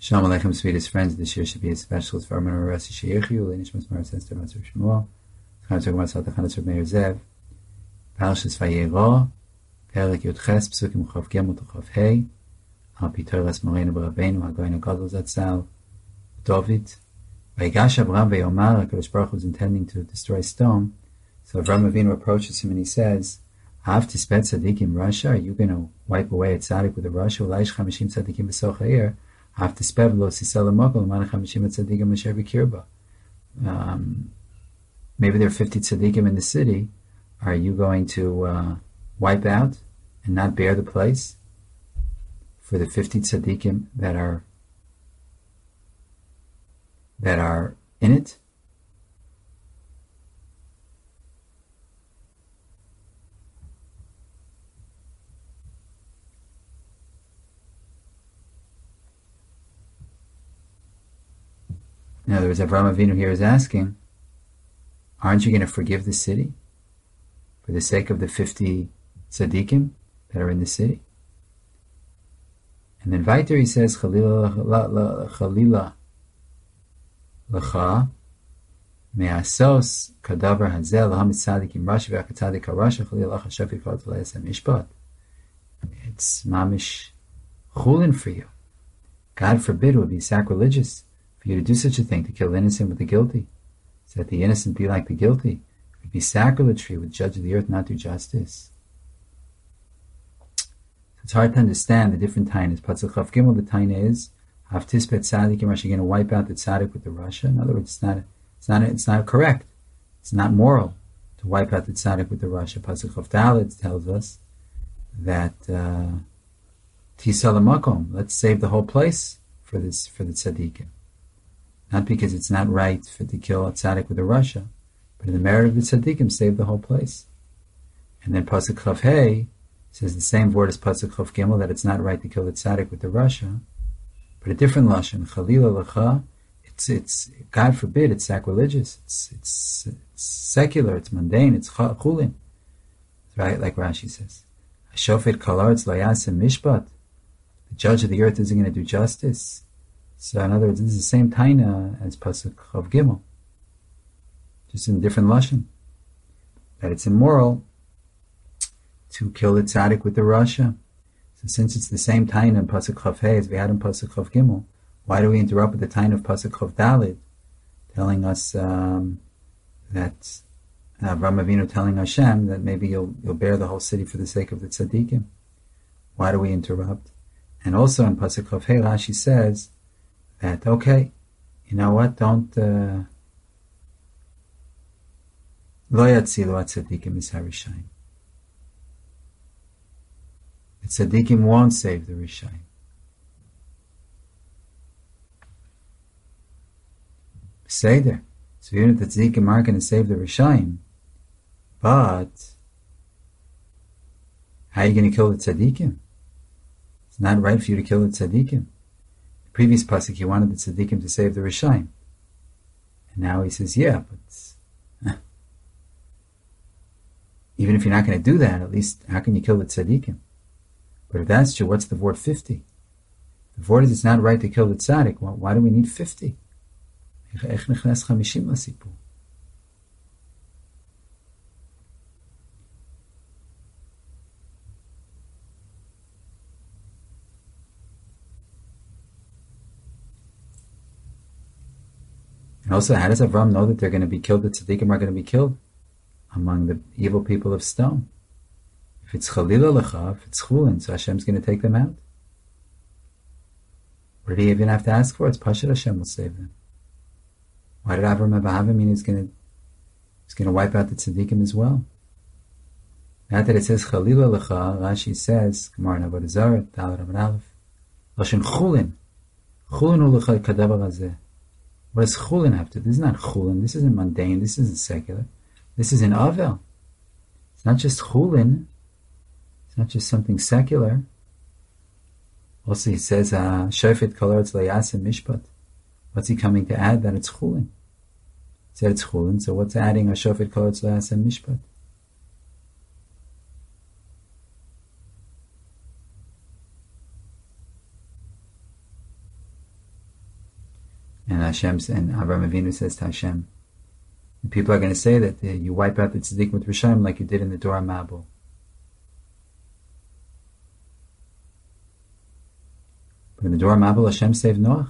Shalom Aleichem, sweetest friends. This year should be a special for Armin Rasi Sheyechiu, Lenishmas Maras Esther Matzur Shmuel, Chatzor Masal Tachanas Meir Zev, Parshas Vayera, Perek Yudches, Psukim Chav Gimel to Chav Hey, Al Pitoras Morenu B'Rabbeinu, Hagoyin Gadol Zatzal, David, Vayigash Avram Vayomar. HaKadosh Baruch Hu was intending to destroy stone, so Avram Avinu approaches him and he says, Av Tispet Tzadikim Rasha, are you going to wipe away a tzaddik with a Rasha? Ulaish Chamishim Tzadikim B'Soch Ha'ir. Maybe there are 50 tzaddikim in the city. Are you going to wipe out and not bear the place for the 50 tzaddikim that are in it? In other words, Avraham Avinu here is asking, aren't you going to forgive the city for the sake of the 50 tzaddikim that are in the city? And then Vaiter he says, Chalila Lacha Me'asos Kadavar Hazel Lahamid Tzadikim Rashi V'Akatzadik HaRasha Chalila Lacha Shafi Kvat V'Layasem Mishpat. It's mamish chulin for you. God forbid it would be sacrilegious for you to do such a thing, to kill the innocent with the guilty, so that the innocent be like the guilty. It would be sacrilege for you, would judge the earth, not do justice. So it's hard to understand the different tainas. Pasuk Chav Gimel, the taina is Hav Tispet Tzadikim Rasha, you're going to wipe out the tzaddik with the Rasha. In other words, it's not correct. It's not moral to wipe out the tzaddik with the Rasha. Pasuk Chav Dalet tells us that Tisal Makom, let's save the whole place for the tzaddikim. Not because it's not right to kill a tzaddik with a Rasha, but in the merit of the tzaddikim, save the whole place. And then Pasuk Chav Hey says the same word as Pasuk Chav Gimel, that it's not right to kill the tzaddik with the Rasha, but a different lashon, Chalila Lacha. It's God forbid, it's sacrilegious, it's secular, it's mundane, it's chulin. Right, like Rashi says, Hashofet Kol Haaretz Lo Yaseh Mishpat. The judge of the earth isn't going to do justice. So in other words, this is the same taina as Pasuk Chav Gimel, just in different lashon. That it's immoral to kill the tzaddik with the Rasha. So since it's the same taina in Pasuk Chav Hey as we had in Pasuk Chav Gimel, why do we interrupt with the taina of Pasuk Chav Daled, telling us that Avraham Avinu telling Hashem that maybe you'll bear the whole city for the sake of the tzaddikim? Why do we interrupt? And also in Pasuk Chav Hey, Rashi says that, okay, you know what, don't Lo Yatzilu HaTzadikim HaRishayim. The tzaddikim won't save the Rishayim. Seder. So even if the tzaddikim aren't going to save the Rishayim, but how are you going to kill the tzaddikim? It's not right for you to kill the tzaddikim. Previous pasuk, he wanted the tzaddikim to save the Rishayim. And now he says, yeah, but even if you're not going to do that, at least how can you kill the tzaddikim? But if that's true, what's the word 50? The word is it's not right to kill the tzaddik. Well, why do we need 50? And also, how does Avram know that they're going to be killed, the tzaddikim are going to be killed among the evil people of stone? If it's Chalila Lecha, if it's Chulin, so Hashem's going to take them out. What did he even have to ask for? It's Pashat Hashem will save them. Why did Avram Avahava mean he's going to wipe out the tzaddikim as well? Not that it says Chalila Lecha, Rashi says, Gemara in Avodah Zarah, Dalet Amud Aleph, Lashon Chulin. Chulin hu lecha kadavar hazeh. What does chulin have to do? This is not chulin. This isn't mundane. This isn't secular. This is an avel. It's not just chulin. It's not just something secular. Also, he says, "Shofet kol haaretz lo yaseh mishpat." What's he coming to add? That it's chulin. He said it's chulin. So what's adding a shofet kol haaretz lo yaseh mishpat? And Avraham Avinu says to Hashem, the people are going to say that you wipe out the tzaddik with Rishayim like you did in the Dor Mabul. But in the Dor Mabul, Hashem saved Noach.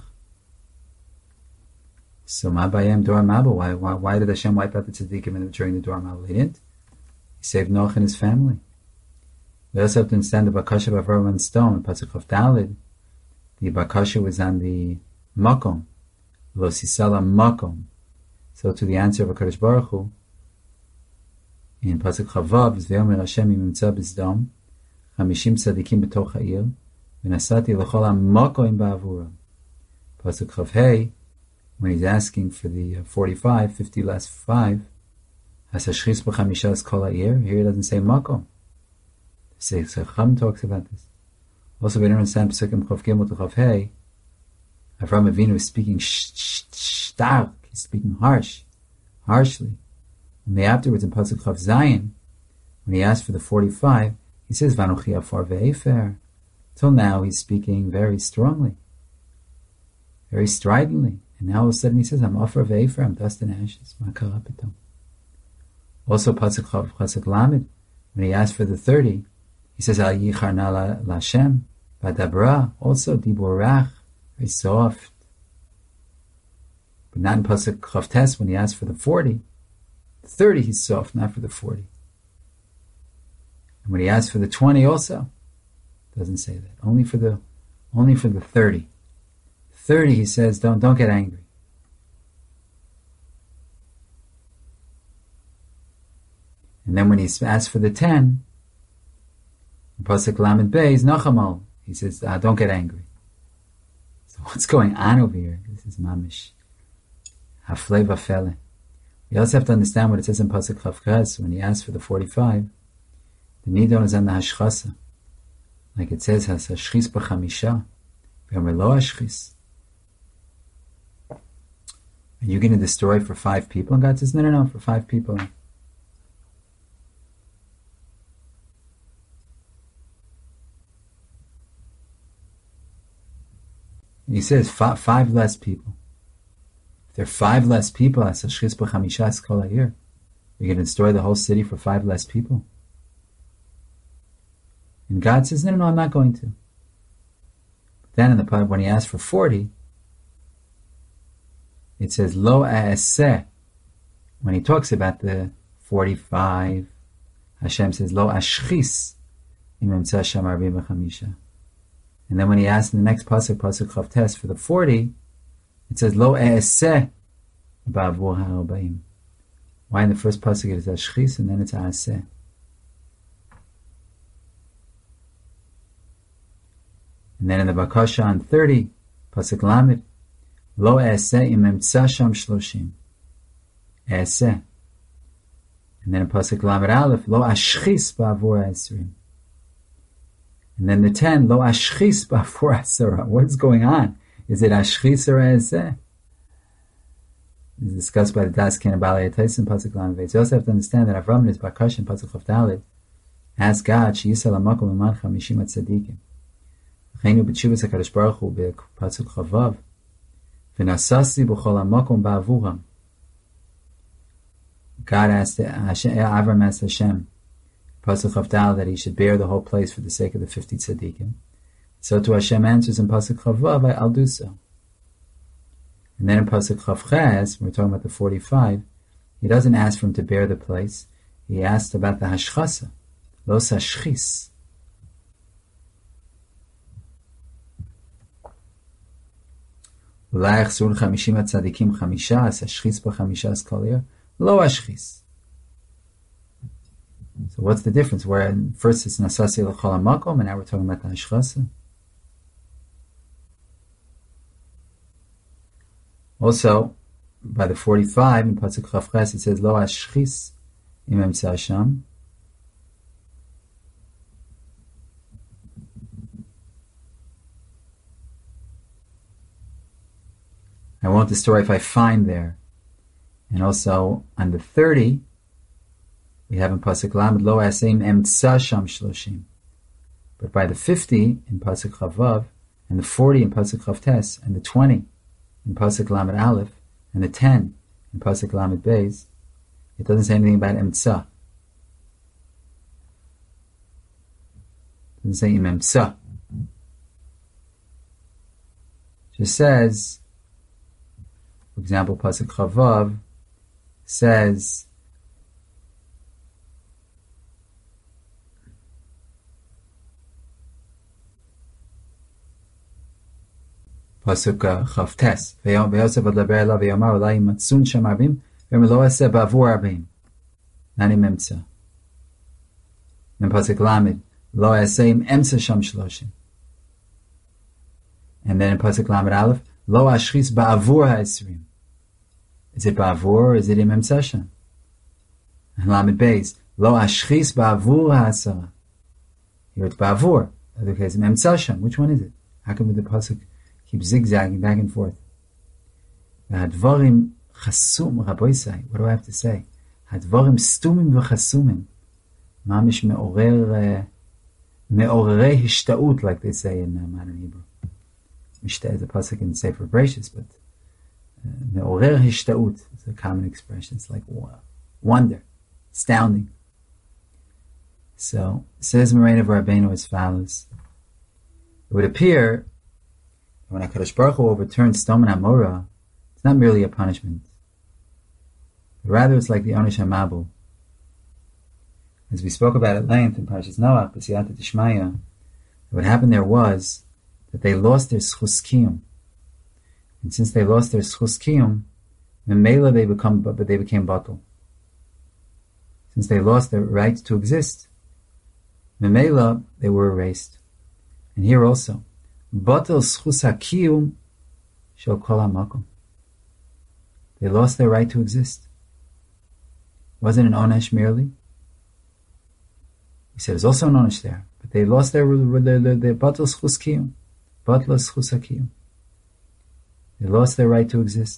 So Mabayim Dor Mabul, why did Hashem wipe out the tzaddikim during the Dor Mabul? He didn't. He saved Noach and his family. We also have to understand the Bakasha of Avraham Stone, Pasuk of Dalid. The Bakasha was on the Makom, Lo Sisala Makom. So to the answer of HaKadosh Baruch Hu, in Pasuk Chavav, V'yomer Hashem imimtza b'zdom, 50 tzadikim b'toch ha'ir, v'nasati l'chol ha'makom ba'avura. Pasuk Chav Hey, when he's asking for the 45, 50 less 5, has hashchis b'chamisha kol ha'ir, here he doesn't say makom. The Chacham talks about this. Also, we don't understand Pesukim Chav Gimel to Chav Hey, Avraham Avinu is speaking stark. He's speaking harshly. And afterwards in Pasuk Chav Zayin, when he asked for the 45, he says, Vanochi afar ve'efer. Till now he's speaking very strongly, very stridently. And now all of a sudden he says, I'm afar ve'efer, I'm dust and ashes. Also Pasuk Chav Pasuk Lamed, when he asked for the 30, he says, Al yicharna la'Hashem, v'adabra, also diborach, very soft. But not in Pasuk Chav Tes, when he asked for the 40, the 30 he's soft, not for the 40. And when he asked for the 20 also, doesn't say that. Only for the 30. 30 he says, don't get angry. And then when he asks for the 10, in Pasuk Lamed Beis, Nachamal, he says, don't get angry. So what's going on over here? This is mamish. Haflei v'afele. We also have to understand what it says in Pasuk Chav Ches, when he asks for the 45, the nidon is on the hashchasa. Like it says, has hashchis b'chamisha, v'yomer lo hashchis. Are you going to destroy for 5 people? And God says, no, for 5 people. He says 5 less people. If there are 5 less people, that's hashchis b'chamisha kol ha'ir. You're going to destroy the whole city for 5 less people. And God says, no, I'm not going to. Then in the part when he asked for 40, it says, lo a'aseh. When he talks about the 45, Hashem says, lo ashchis im emtza sham arba'im v'chamisha. And then when he asks in the next pasuk Chav Tes, for the 40, it says, lo a'aseh ba'avur ha'arba'im. Why in the first pasuk it is ashchis and then it's a'aseh? And then in the Bakasha on 30, Pasuk Lamed, Lo E'aseh im emtza sham shloshim. E'aseh. And then in Pasuk Lamed Aleph, Lo ashchis ba'avur ha'esrim. And then the 10, Lo ashchis ba'avur ha'asara. What's going on? Is it ashchis or e'aseh? This is discussed by the Das Ken Balei Tyson Pasuk Lamed Beis. You also have to understand that Avraham in his Bakasha in Pasuk Chav Daled asked God, She'yisel ha'makom l'man 50 tzadikim. Chaynu b'tshuvas HaKadosh Baruch Hu b'Pasuk Chavav v'nasasi b'chol ha'makom ba'avuram. God asked Avram asked Hashem, Pasuk Chav Daled, that he should bear the whole place for the sake of the 50 tzaddikim. So to Hashem answers in Pasuk Chavav, I'll do so. And then in Pasuk Chav Ches, when we're talking about the 45, he doesn't ask for him to bear the place. He asked about the hashchasa, lo sashchis. אולי יחסרו 50 הצדיקים 5, השחיס ב-5 כל עיר, לא השחיס. So what's the difference? Where first it's nasasi l'chol ha'makom, and now we're talking about the hashchasa. Also, by the 45 in Pasuk Chav Ches, it says lo hashchis im emtza sham. I won't destroy if I find there. And also on the 30, we have in Pasuk Lamed lo aseim emtza sham shloshim. But by the 50 in Pasuk Chavav, and the 40 in Pasuk Chav Tes, and the 20 in Pasuk Lamed Aleph and the 10 in Pasuk Lamed Beis, it doesn't say anything about Emtsa. It doesn't say Emtsa. It just says, for example, Pasuk Chavav says, Pasuk Chavtes, V'yosef ad leber elav v'yomar olai matsun shem arbim v'melo eseh ba'avur arbim. Nani memtza. Then Pasuk Lamed, lo eseh im emtza sham shloshim. And then in Pasuk Lamed Aleph, lo ashchis ba'avur ha'esrim. Is it ba'avur or is it im emtza sham? And Lamed Beis, lo ashchis ba'avur ha'asara. Here it's ba'avur. Other case, im emtza sham. Which one is it? How come with the Pasuk keep zigzagging back and forth? Hadvarim chasum, Rabboisai. What do I have to say? Hadvarim stumim v'chasumim. Mamish me'orei hishta'ut, like they say in modern Hebrew. Mishtah is a pasuk in Sefer Bereshis, but me'orer hishta'ut is a common expression. It's like wonder, astounding. So, says Moraine of Rabbeinu as follows. It would appear when HaKadosh Baruch Hu overturns Sodom and Amorah, it's not merely a punishment, but rather it's like the Onesh HaMabul. As we spoke about at length in Parshas Noach, B'siyata Dishmaya, what happened there was that they lost their schus kiyum. And since they lost their schus kiyum, Memela they became batal. Since they lost their right to exist, Memela they were erased. And here also, batal schus hakiyum shel kol hamakom. They lost their right to exist. It wasn't an onesh merely. He said there's also an onesh there, but they lost their batal schus kiyum. Batla schus hakiyum. They lost their right to exist.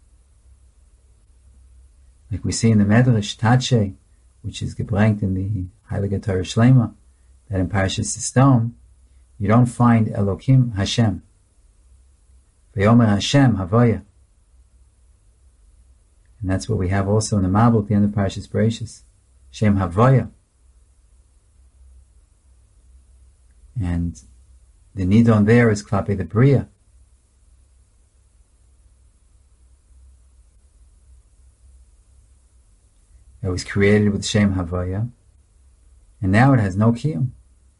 Like we see in the Medrash Tatshe, which is gebrangt in the Heilige Torah Shlema, that in Parashas Sdom, you don't find Elokim Hashem. V'yomer Hashem Havaya. And that's what we have also in the Mabul at the end of Parashas Bereshis. Shem Havaya. And the Nidon there is Klape the Bria. It was created with Shem Havaya, and now it has no Kiyum.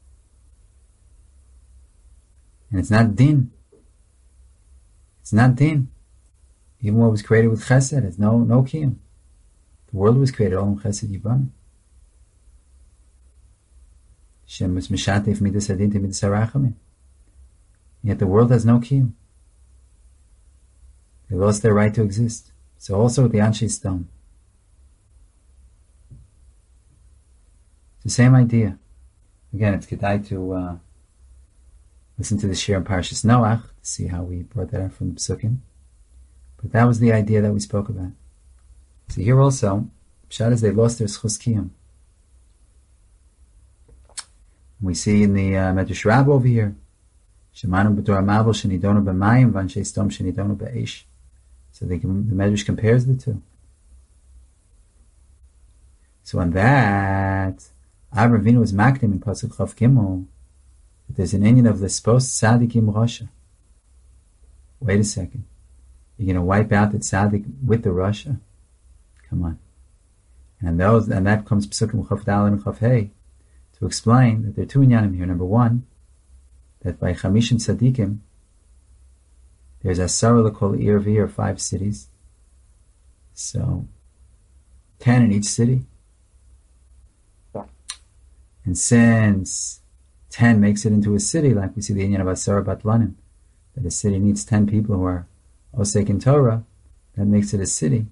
And it's not Din. It's not Din. Even what was created with Chesed has no Kiyum. The world was created all in Chesed Yibam. Shem was Mishatif Midas Adin to Midas Harachamim. Yet the world has no Kiyum. They lost their right to exist. So also with the Anshe Sdom. It's the same idea. Again, it's Kedai to listen to the Shir in Parashas Noach to see how we brought that out from the Psukim. But that was the idea that we spoke about. So here also, Pshat is they lost their Schus Kiyum. We see in the Medrash Rabbah over here, Shemanu b'Torah Mabul shenidonu b'mayim v'anshei Sdom shenidonu b'eish. So the Medrash compares the two. So on that, Avraham Avinu was makdim in Pasuk Chav Gimel. There's an Indian of the supposed Tzadikim Rasha. Wait a second. You're going to wipe out the Tzadik with the Rasha? Come on. And that comes Psukim Chav Dal and Chav Hey to explain that there are two inyanim here. Number one, that by Chamishim Tzadikim, there's Asara L'Kol Ir V'ir, 5 cities. So, 10 in each city. And since 10 makes it into a city, like we see the inyan of Asara Batlanim, that a city needs 10 people who are Osek in Torah, that makes it a city.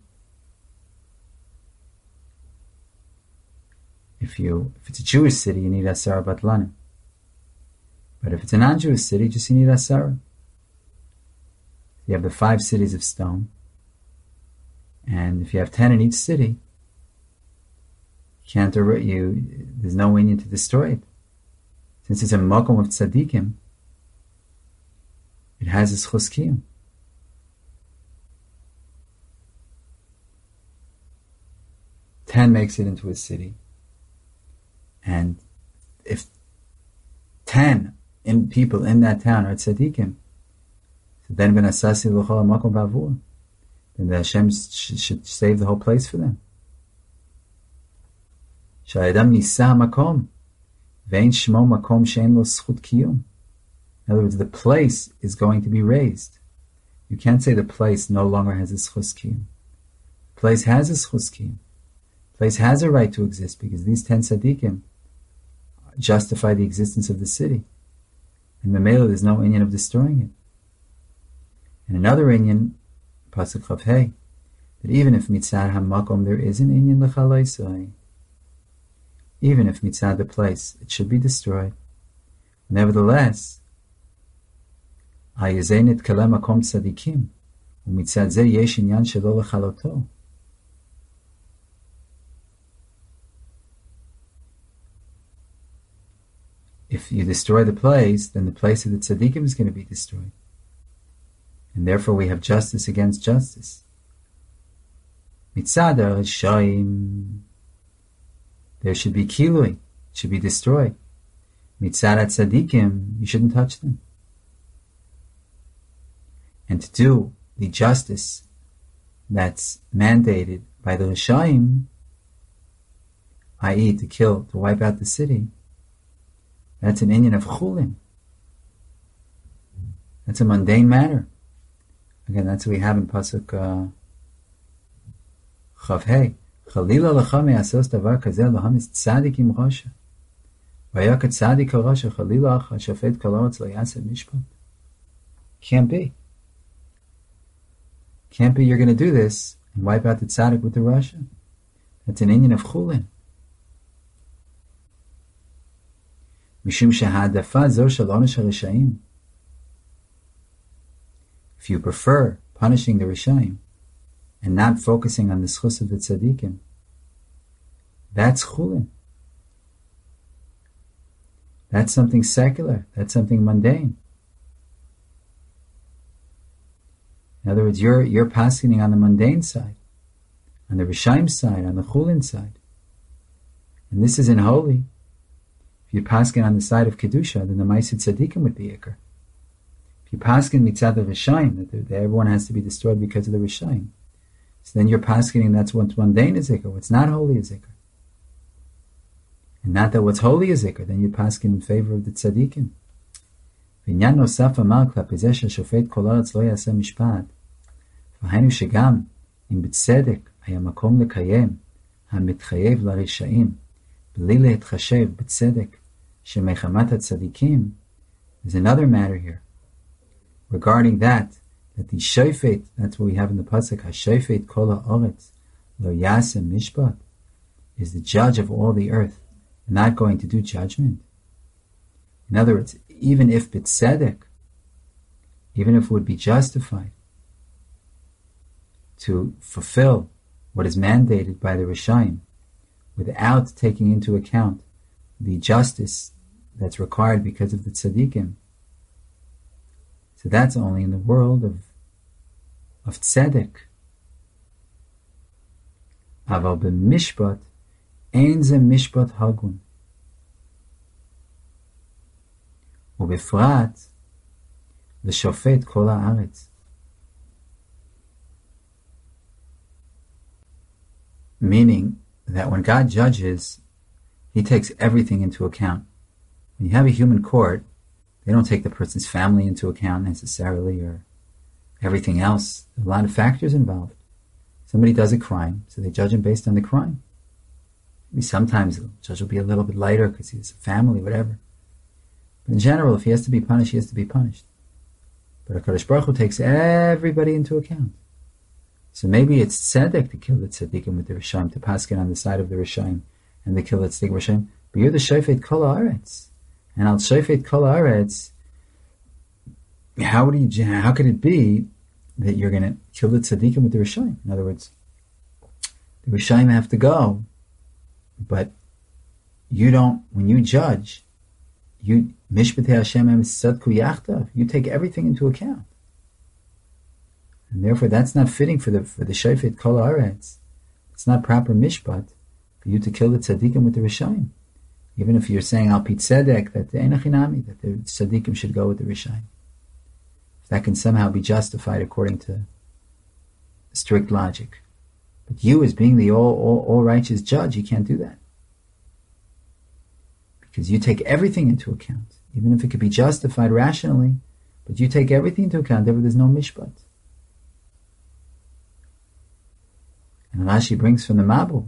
If it's a Jewish city, you need Asara Batlanim. But if it's a non-Jewish city, just you need Asara. You have the 5 cities of stone, and if you have 10 in each city, there's no way to destroy it. Since it's a makom of tzaddikim, it has a schus kiyum. 10 makes it into a city, and if 10 people in that town are tzaddikim, so then then the Hashem should save the whole place for them. In other words, the place is going to be raised. You can't say the place no longer has a schus kiyum. The place has a schus kiyum. The place has a right to exist because these 10 tzaddikim justify the existence of the city. And Mamela, there's no inyan of destroying it. And another inyan, Pasuk Chav Hey, that even if mitzad hamakom there is an inyan l'chalaisai, even if mitzad the place, it should be destroyed. Nevertheless, hayazenit kalem makom tzadikim, umitzad zeh yesh inyan shelo l'chaloto. If you destroy the place, then the place of the tzaddikim is going to be destroyed. And therefore we have justice against justice. Mitzad ha-rishayim, there should be kilui, it should be destroyed. Mitzad ha-tzaddikim, you shouldn't touch them. And to do the justice that's mandated by the rishayim, i.e. to kill, to wipe out the city, that's an inyan of chulin. That's a mundane matter. Again, that's what we have in Pasuk Chav Hey. Chalila lecha me'asos davar kazeh lahamis tzadik im rasha. Vayakat tzadik ha-rasha chalila acha shafet kol haaretz lo yaseh mishpat. Can't be. Can't be you're going to do this and wipe out the tzadik with the rasha. That's an inyan of chulin. Mishum sheha'adafa zor shel onesh ha-rishayim. If you prefer punishing the Rishayim and not focusing on the schus of the tzaddikim, that's chulin. That's something secular. That's something mundane. In other words, you're paskening on the mundane side, on the Rishayim side, on the chulin side. And this isn't holy. If you pasken on the side of Kedusha, then the Ma'aseh tzaddikim would be ikar. If you paskin mitzad the Rishayim, that everyone has to be destroyed because of the Rishayim, so then you're paskening that's what's mundane is ikar, what's not holy is ikar. And not that what's holy is ikar, then you're paskin in favor of the tzaddikim. V'inyan nosaf amar klapi zeh sheshofet kol haaretz lo yaseh mishpat, v'hainu shegam im b'tzedek haya makom lekayem hamitchayev laRishayim b'li lehetchashev b'tzedek shemechamat hatzaddikim. There's another matter here. Regarding that the shofet, that's what we have in the pasuk, ha-shofet kol haaretz lo yaseh mishpat, is the judge of all the earth, not going to do judgment. In other words, even if b'tzedek, even if it would be justified to fulfill what is mandated by the Rishayim, without taking into account the justice that's required because of the tzaddikim, so that's only in the world of tzedek. Aval b'mishpat, ein ze mishpat hagun. Ubefrat, l'shofet kol haaretz. Meaning that when God judges, He takes everything into account. When you have a human court, they don't take the person's family into account necessarily, or everything else. There are a lot of factors involved. Somebody does a crime, so they judge him based on the crime. Maybe sometimes the judge will be a little bit lighter because he has a family, whatever. But in general, if he has to be punished, he has to be punished. But HaKadosh Baruch Hu takes everybody into account. So maybe it's tzedek to kill the tzaddikim with the Rishayim, to paskin on the side of the Rishayim, and to kill the tzaddik Rishayim. But you're the shofet kol haaretz. And al shofet kol haaretz, how could it be that you're going to kill the tzaddikim with the Rishayim? In other words, the Rishayim have to go, but you don't, when you judge, you mishpatei Hashem em tzadku yachtav, you take everything into account. And therefore that's not fitting for the shofet kol haaretz. It's not proper mishpat for you to kill the tzaddikim with the Rishayim. Even if you're saying al pi tzedek, that the enachinami, that the tzaddikim should go with the Rishayim. If that can somehow be justified according to strict logic. But you, as being the all righteous judge, you can't do that. Because you take everything into account, even if it could be justified rationally, but you take everything into account, therefore there's no mishpat. And Rashi brings from the Mabul.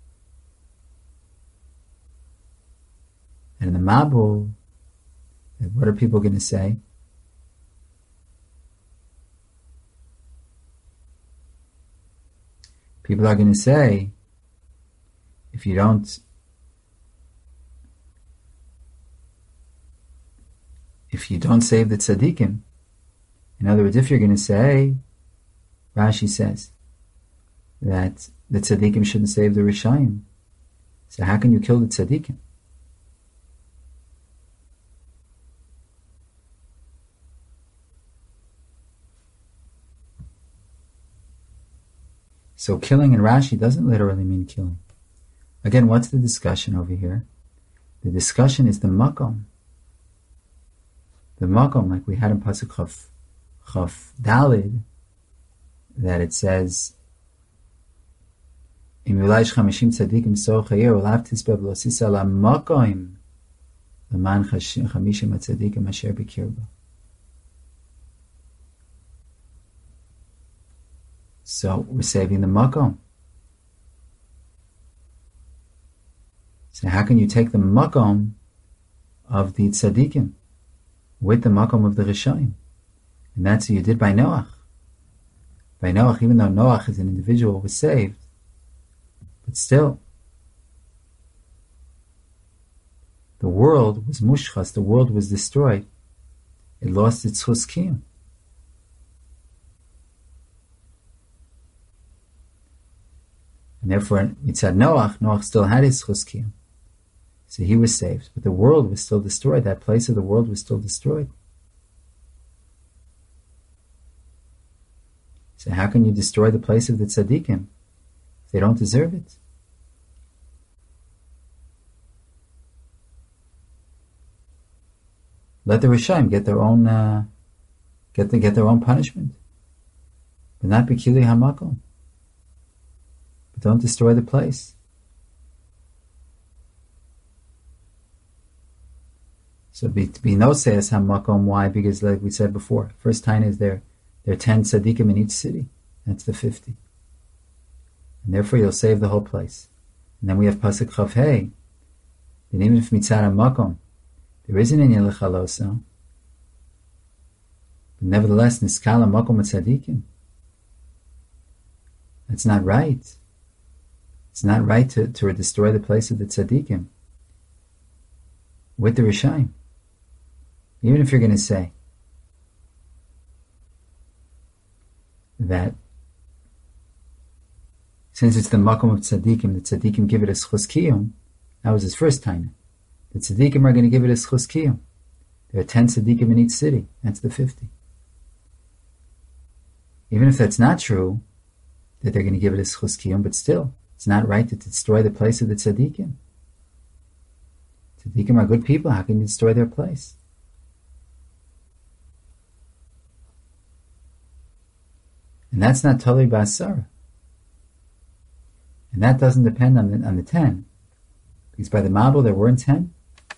And in the Mabul, what are people going to say? People are going to say, if you don't save the tzaddikim, in other words, if you're going to say, Rashi says, that the tzaddikim shouldn't save the Rishayim, so how can you kill the tzaddikim? So killing in Rashi doesn't literally mean killing. Again, what's the discussion over here? The discussion is the makom. The makom, like we had in Pasuk Chaf Dalid, that it says, Im yulaysh chamishim tzadikim so chayir olav tisbeh v'losisa la makom l'man chamishim tzadikim asher b'kirba. So we're saving the makom. So how can you take the makom of the tzaddikim with the makom of the Rishayim? And that's what you did by Noach. By Noach, even though Noach as an individual was saved, but still, the world was mushchas, the world was destroyed. It lost its chus kiyum. And therefore, mitzad Noach still had his chus kiyum. So he was saved, but the world was still destroyed. That place of the world was still destroyed. So how can you destroy the place of the tzaddikim if they don't deserve it? Let the Rishayim get their own get their own punishment, but not b'kili hamakom. But don't destroy the place. So be no sayas hamakom. Why? Because like we said before, first time is there are 10 tzaddikim in each city. That's the 50. And therefore you'll save the whole place. And then we have Pasuk Chav Hey, that even if mitzad hamakom, there isn't any lechalosa, but nevertheless, niskala makom tzaddikim. That's not right. It's not right to destroy the place of the tzaddikim with the Rishayim. Even if you're going to say that since it's the makom of tzaddikim, the tzaddikim give it as chus kiyum, that was his first time. The tzaddikim are going to give it as chus kiyum. There are 10 tzaddikim in each city. That's the 50. Even if that's not true, that they're going to give it as chus kiyum, but still, it's not right to destroy the place of the tzaddikim. Tzaddikim are good people. How can you destroy their place? And that's not totally ba'asara. And that doesn't depend on the 10. Because by the Mabul there weren't 10.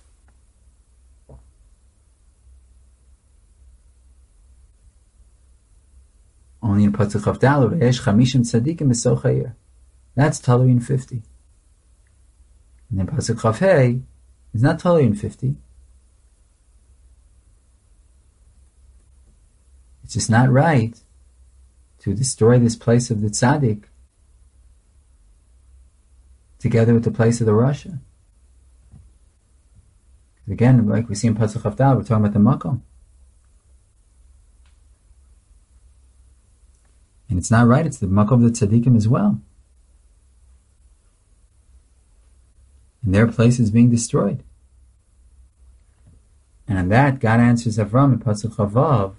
Only in Pasuk Chav Daled, V'yesh chamishim tzadikim b'so chayir. That's totally in 50. And then Pasuk Chav Hey is not totally in 50. It's just not right to destroy this place of the tzaddik together with the place of the Rasha. Again, like we see in Pasuk Chav Daled, we're talking about the makom. And it's not right, it's the makom of the tzaddikim as well. And their place is being destroyed. And on that, God answers Avram in Pasuk Chavav.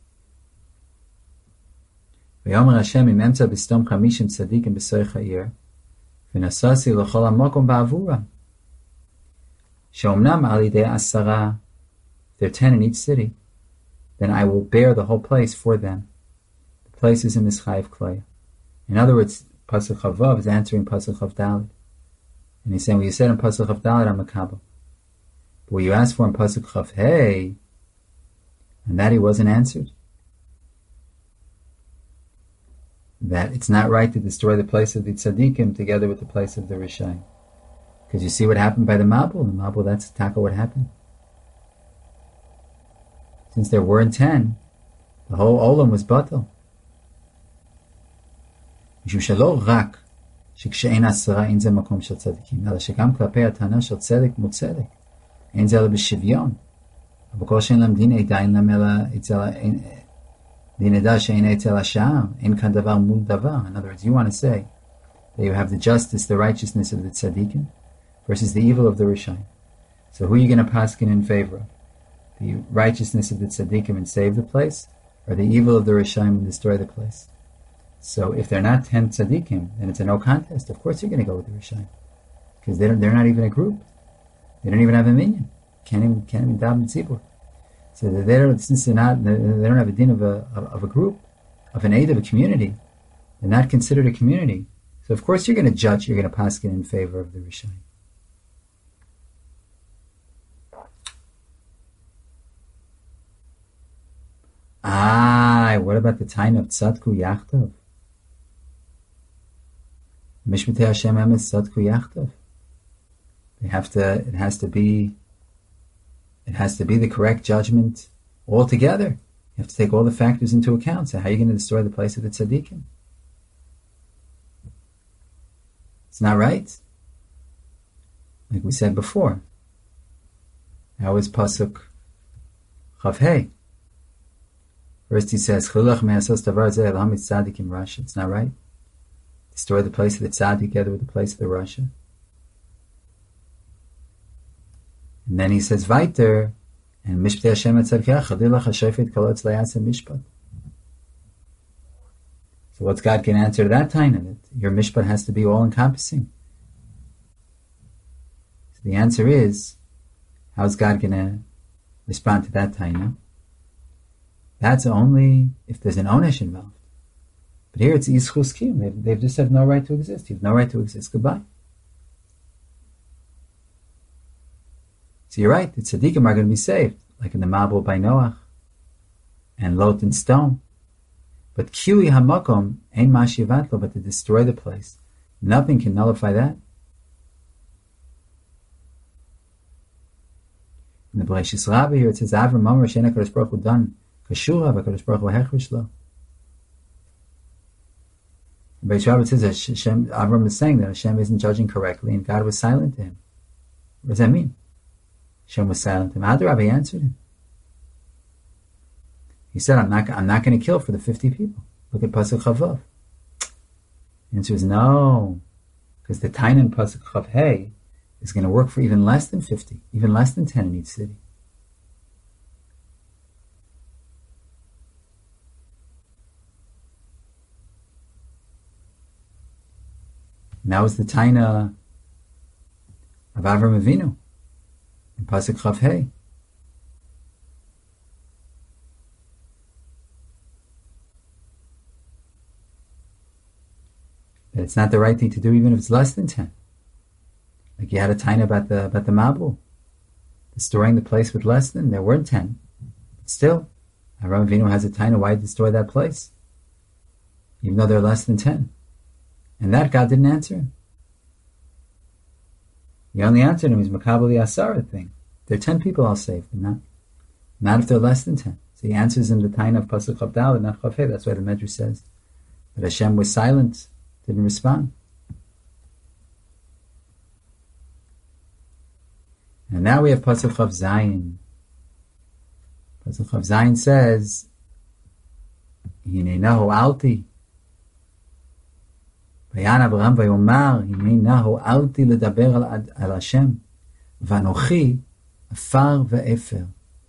V'yomer Hashem im emtza b'stom chamishim tzadikim b'soich ha'ir. ונשאתי לכל המקום בעבורם. שאומנם על ידי 10, there are 10 in each city, then I will bear the whole place for them. The place is in Mischayev Klaya. In other words, Pasuk Chavav is answering Pasuk Chav Dalet. And he's saying, well, you said in Pasuk Chav Dalet, I'm a Kabbal. But what you asked for in Pasuk Chav Hey, and that he wasn't answered. That it's not right to destroy the place of the tzaddikim together with the place of the Rishayim. Because you see what happened by the Mabul. The Mabul, that's taka what happened. Since there weren't 10, the whole Olam was batal. משום שלא רק שכשאין 10 אין זה מקום של צדיקים, אלא שגם כלפי הטענה של צדק מול צדק, אין זה אלא בשוויון. אבל כל שאין להם דין עדה, אין להם אלא דין עדה שאין אצל השאר, אין כאן דבר מול דבר. In other words, you want to say that you have the justice, the righteousness of the tzaddikim versus the evil of the Rishayim. So who are you going to paskin in favor of? The righteousness of the tzaddikim and save the place, or the evil of the Rishayim and destroy the place? So if they're not 10 tzaddikim, then it's a no contest. Of course you're going to go with the Rishayim. Because they're not even a group. They don't even have a minion. Can't even daven tzibur. So since they don't have a din of a group, of an aid of a community, they're not considered a community. So of course you're going to judge, you're going to paskin in favor of the Rishayim. What about the time of tzadku yachtov? Mishmete Hashem emes tzadku yachtov. It has to be the correct judgment altogether. You have to take all the factors into account. So how are you going to destroy the place of the tzaddikim? It's not right. Like we said before. How is Pasuk Chav Hey? First he says, Chilach me'asos davar zeh el hamid tzaddikim Rasha. It's not right. Destroy the place of the tzaddik together with the place of the Rasha. And then he says, Vaiter, and Mishptei Hashem etzadkeh, chadilach hashofet kolot layaseh mishpat. So what's God can answer to that taina? That your mishpat has to be all-encompassing. So the answer is, how's God going to respond to that taina? That's only if there's an onesh involved. But here it's ischus kiyum. They've just have no right to exist. You have no right to exist. Goodbye. So you're right. The tzaddikim are going to be saved, like in the Mabul by Noach and Lot and stone. But kili hamakom ein mashivatlo, but to destroy the place, nothing can nullify that. In the Bereshis Rabbah here it says Avram Amar Shena Kadosh Baruch Hu done kashura v'Kadosh Baruch Hu hechrish lo. In Bereshis Rabbah it says that Avram is saying that Hashem isn't judging correctly and God was silent to him. What does that mean? Hashem was silent to him. How did Rabbi answer him? He said, I'm not going to kill for the 50 people. Look at Pasuk Chavav. The answer is no. Because the Taina in Pasuk Chav Hey is going to work for even less than 50, even less than 10 in each city. And that was the Taina of Avram Avinu in Pasuk Chav Hey. That it's not the right thing to do even if it's less than 10. Like you had a taina about the Mabul, destroying the place with less than, there weren't 10. But still, Avram Avinu has a taina, why destroy that place? Even though there are less than 10. And that God didn't answer him. He only answered him, he's Makabali Asara thing. There are 10 people I'll save, but not if they're less than 10. So he answers in the taina of Pasuk Chav Dalet, not Chav Hey. That's why the Medrash says that Hashem was silent, didn't respond. And now we have Pasuk Chav Zayin. Pasuk Chav Zayin says, Hinei nahu alti. Vayan Avraham vayomar, Hinei nahu alti ledaber al Hashem. Vanochi afar ve'efer.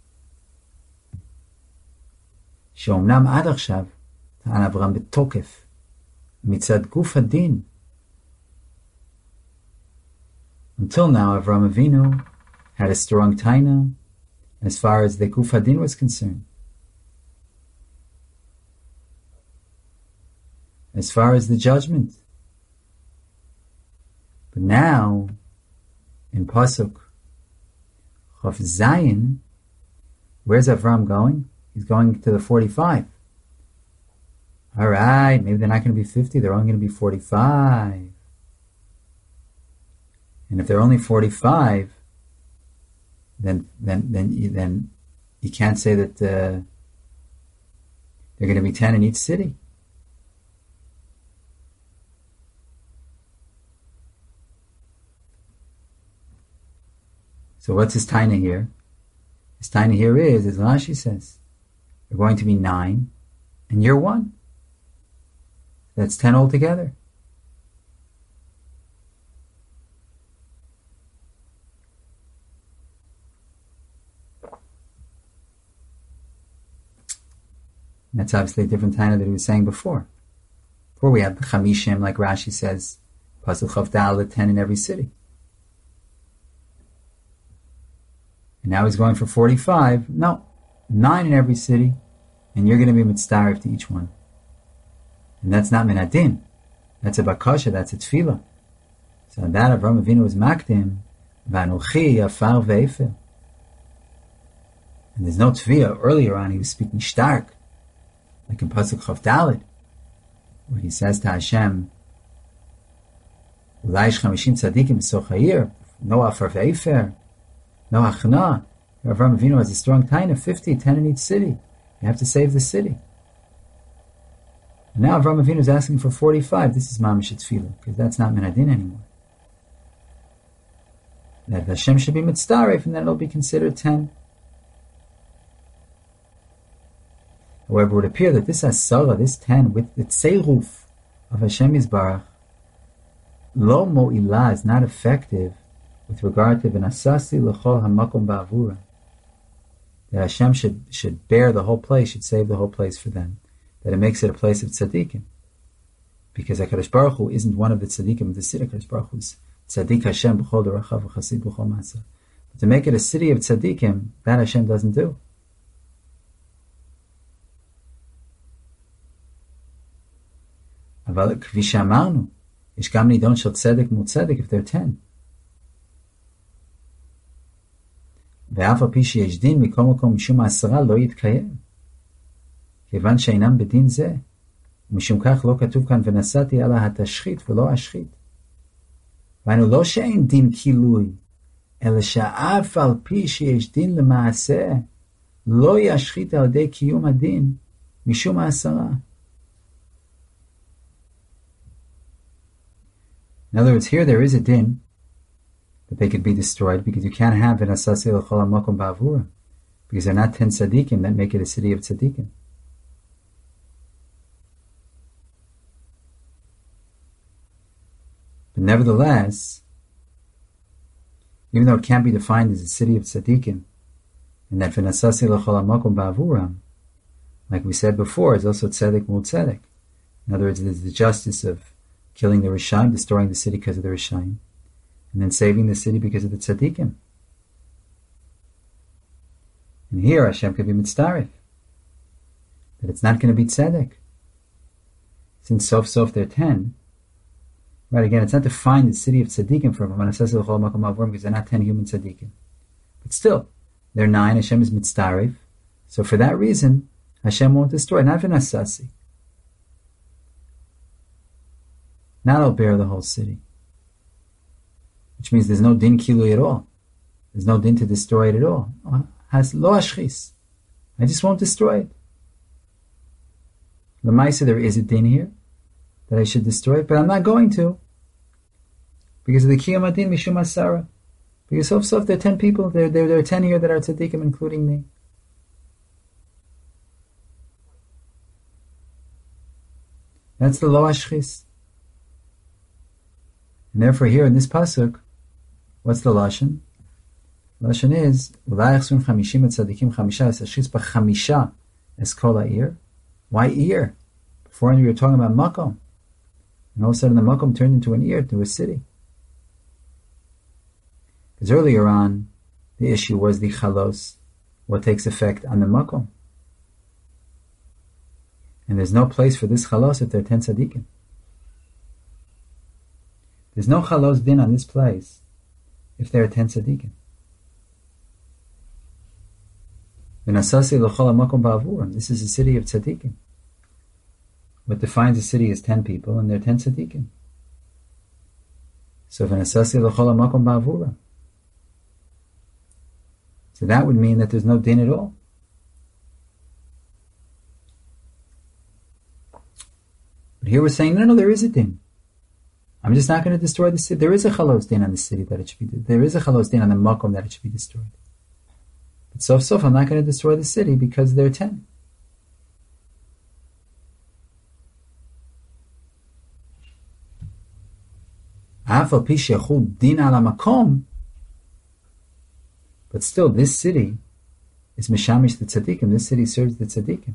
שאומנם עד עכשיו טען אברהם בתוקף מצד גוף הדין Until now, Avraham Avinu had a strong taina as far as the Guf Hadin was concerned. As far as the judgment. But now, in Pasuk Chof Zayin, where's Avram going? He's going to the 45. All right, maybe they're not going to be 50, they're only going to be 45. And if they're only 45, then you can't say that they're going to be 10 in each city. So what's his taina here? His taina here is, as Rashi says, you're going to be 9, and you're 1. That's 10 altogether. And that's obviously a different taina that he was saying before. Before we had the Chamishim, like Rashi says, Pasuk Chav Dalet, 10 in every city. And now he's going for 45. No, 9 in every city, and you're going to be mitzdarif to each one. And that's not minadin. That's a bakasha, that's a tefillah. So that Avraham Avinu was makdim, v'anochi afar ve'efel. And there's no tefillah. Earlier on, he was speaking stark, like in Pasuk Chav Dalet, where he says to Hashem, Ulaish chamishim tzadikim b'soch no afar ve'efer, no achna. Avraham Avinu has a strong taina, 50, 10 in each city. You have to save the city. And now Avraham Avinu is asking for 45. This is mamish tefillah, because that's not minadin anymore. That Hashem should be mitzdaref, and then it'll be considered 10. However, it would appear that this asara, this 10, with the tseiruf of Hashem Yisbarach, lo mo'ilah, is not effective with regard to v'nasasi l'chol hamakom ba'avura. That Hashem should bear the whole place, should save the whole place for them. That it makes it a place of tzaddikim. Because HaKadosh Baruch Hu isn't one of the tzaddikim of the city. HaKadosh Baruch Hu is tzaddik Hashem b'chol derachav v'chasid b'chol masa. But to make it a city of tzaddikim, that Hashem doesn't do. אבל כפי שאמרנו, יש גם נידון של צדק מול צדק if they're 10. ואף על פי שיש דין מכל מקום משום העשרה לא יתקיים. כיוון שאינם בדין זה, ומשום כך לא כתוב כאן ונסעתי אלא התשחית ולא השחית. והיינו לא שאין דין כילוי, אלא שאף על פי שיש דין למעשה, לא ישחית על ידי קיום הדין משום העשרה. In other words, here there is a din that they could be destroyed because you can't have an asasi l'chol hamakom ba'avura because they're not 10 tzaddikim that make it a city of tzaddikim. But nevertheless, even though it can't be defined as a city of tzaddikim, and that v'nasasi l'chol hamakom ba'avura, like we said before, is also tzedek mul tzedek. In other words, there's the justice of killing the Rishayim, destroying the city because of the Rishayim, and then saving the city because of the Tzaddikim. And here Hashem could be mitzdarif, that it's not going to be tzedek. Since sof they're 10, right, again, it's not to find the city of tzaddikim from because they're not 10 human tzaddikim. But still, they're 9, Hashem is mitzdarif, so for that reason, Hashem won't destroy, not v'nasasi. Not I'll bear the whole city. Which means there's no din kilui at all. There's no din to destroy it at all. Has lo ashchis. I just won't destroy it. L'maisa, there is a din here that I should destroy it, but I'm not going to. Because of the kiyam adin mishum asara. Because sof there are 10 people. There are 10 here that are tzaddikim, including me. That's the lo ashchis. And therefore here in this pasuk, what's the lashon? Lashon is Ulayachsun chamishim tzadikim chamisha esashis b'chamisha es kol ha'ir. Why ear? Before we were talking about makom, and all of a sudden the makom turned into an ear, to a city. Because earlier on, the issue was the chalos, what takes effect on the makom. And there's no place for this chalos if there are 10 tzaddikim. There's no chalos din on this place if there are 10 tzaddikim. This is a city of tzaddikim. What defines a city is 10 people, and there are 10 tzaddikim. So so that would mean that there's no din at all. But here we're saying, no, there is a din. I'm just not going to destroy the city. There is a chalos din on the city that it should be. There is a chalos din on the makom that it should be destroyed. But sof, I'm not going to destroy the city because there are 10. But still, this city is mishamish the tzaddikim. This city serves the tzaddikim.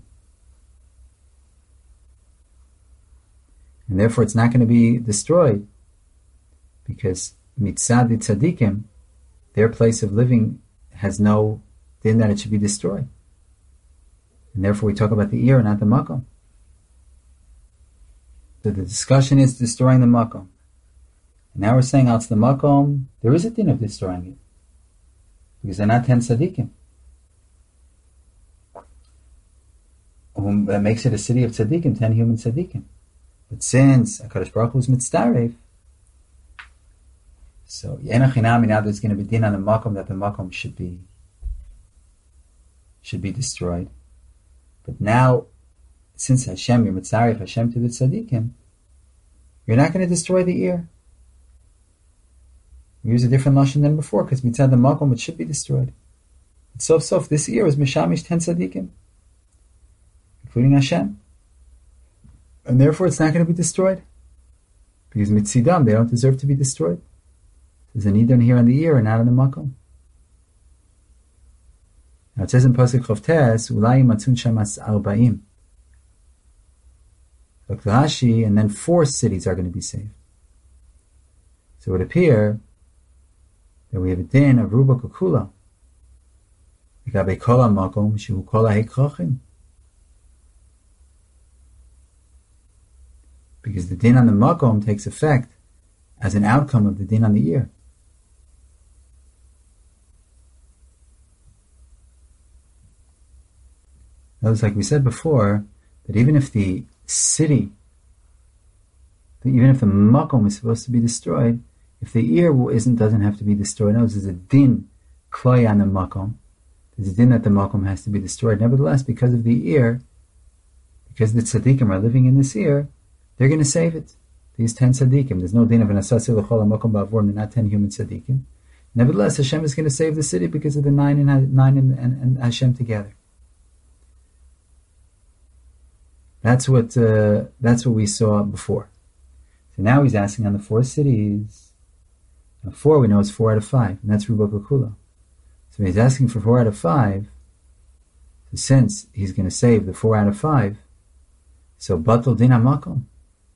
And therefore it's not going to be destroyed because mitzad the tzaddikim, their place of living has no din that it should be destroyed. And therefore we talk about the ear and not the makom. So the discussion is destroying the makom. And now we're saying out to the makom, there is a din of destroying it. Because they're not 10 tzaddikim. That makes it a city of tzaddikim, 10 human tzaddikim. But since HaKadosh Baruch Hu is mitzdaref, so Yenachinami, now there's going to be din on the makom that the makom should be destroyed. But now, since Hashem, you're mitzdaref Hashem to the tzaddikim, you're not going to destroy the ear. We use a different lashon than before, because mitzad the makom it should be destroyed. But sof, this ear is mishamish 10 tzaddikim, including Hashem. And therefore it's not going to be destroyed. Because mitzidam, they don't deserve to be destroyed. There's a nidon here on the ear and not on the makom. Now it says in Pasuk Chavtes, Ulai matzun shamas arba'im. Dr. Hashi, and then 4 cities are going to be saved. So it would appear that we have a din of Ruba Kukula. Gabe kola makom shehu kola hekrochim. Because the din on the makom takes effect as an outcome of the din on the ear. Notice, like we said before, that even if the city, even if the makom is supposed to be destroyed, if the ear doesn't have to be destroyed, notice there's a din kloy on the makom. There's a din that the makom has to be destroyed. Nevertheless, because of the ear, because the tzaddikim are living in this ear, they're going to save it. These 10 tzaddikim. There's no din of an asasi l'chol ha'makom ba'avur. They're not 10 human tzaddikim. Nevertheless, Hashem is going to save the city because of the 9 and Hashem together. That's what we saw before. So now he's asking on the 4 cities. Now 4 we know is 4 out of 5, and that's Ruba Kukula. So he's asking for 4 out of 5. So since he's going to save the 4 out of 5, so batal din ha'makom.